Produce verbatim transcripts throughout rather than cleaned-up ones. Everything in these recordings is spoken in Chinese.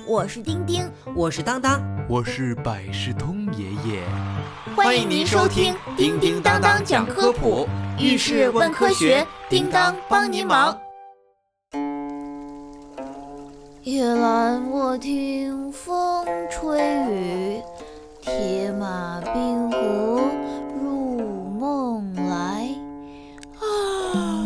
我是丁丁， 我是当当， 我是百事通爷爷。 欢迎您收听叮叮当当讲科普，遇事问科学，叮当帮您忙。夜阑卧听风吹雨，铁马冰河入梦来。啊，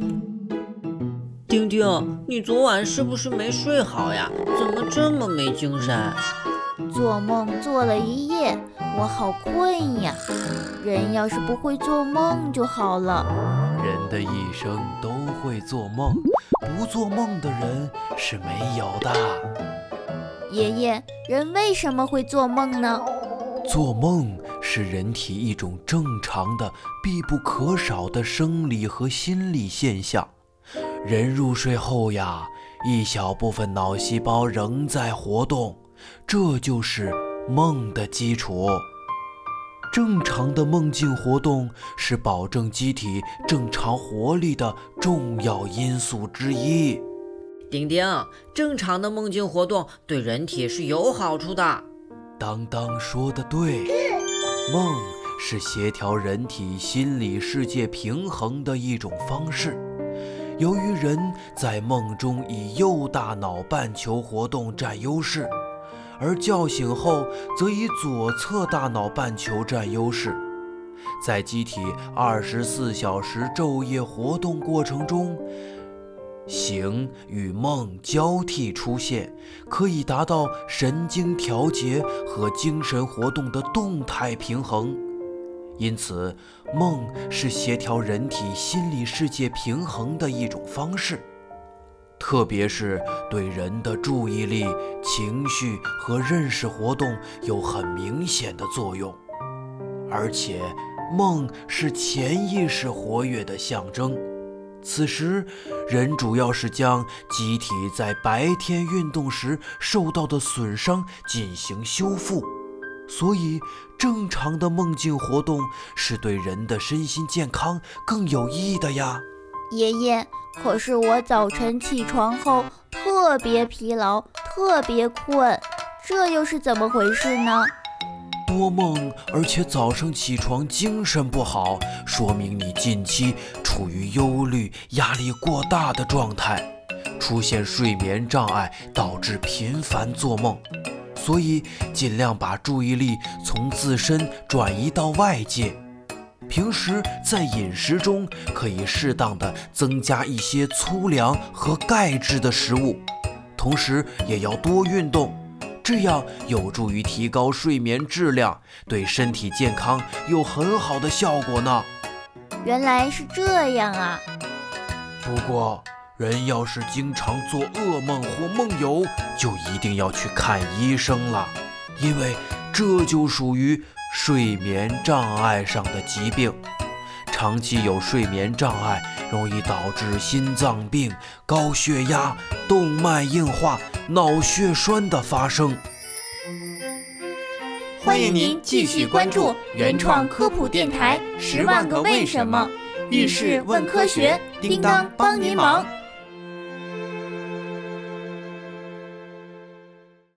丁丁，你昨晚是不是没睡好呀？怎么这么没精神？ 做梦做了一夜，我好困呀。人要是不会做梦就好了。 人的一生都会做梦，不做梦的人是没有的。 爷爷，人为什么会做梦呢？ 做梦是人体一种正常的、必不可少的生理和心理现象。人入睡后呀，一小部分脑细胞仍在活动，这就是梦的基础。正常的梦境活动是保证机体正常活力的重要因素之一。 丁丁，正常的梦境活动对人体是有好处的。 当当说得对，梦是协调人体心理世界平衡的一种方式。由于人在梦中以右大脑半球活动占优势，而觉醒后则以左侧大脑半球占优势，在机体二十四小时昼夜活动过程中，醒与梦交替出现，可以达到神经调节和精神活动的动态平衡。因此，梦是协调人体心理世界平衡的一种方式，特别是对人的注意力、情绪和认识活动有很明显的作用。而且，梦是潜意识活跃的象征。此时，人主要是将机体在白天运动时受到的损伤进行修复，所以正常的梦境活动是对人的身心健康更有益的呀。 爷爷，可是我早晨起床后特别疲劳，特别困，这又是怎么回事呢？ 多梦而且早上起床精神不好，说明你近期处于忧虑、压力过大的状态，出现睡眠障碍，导致频繁做梦。所以尽量把注意力从自身转移到外界。平时在饮食中可以适当的增加一些粗粮和钙质的食物，同时也要多运动，这样有助于提高睡眠质量，对身体健康有很好的效果呢。 原来是这样啊。 不过人要是经常做噩梦或梦游，就一定要去看医生了，因为这就属于睡眠障碍上的疾病。长期有睡眠障碍，容易导致心脏病、高血压、动脉硬化、脑血栓的发生。 欢迎您继续关注原创科普电台《十万个为什么》，遇事问科学，叮当帮您忙。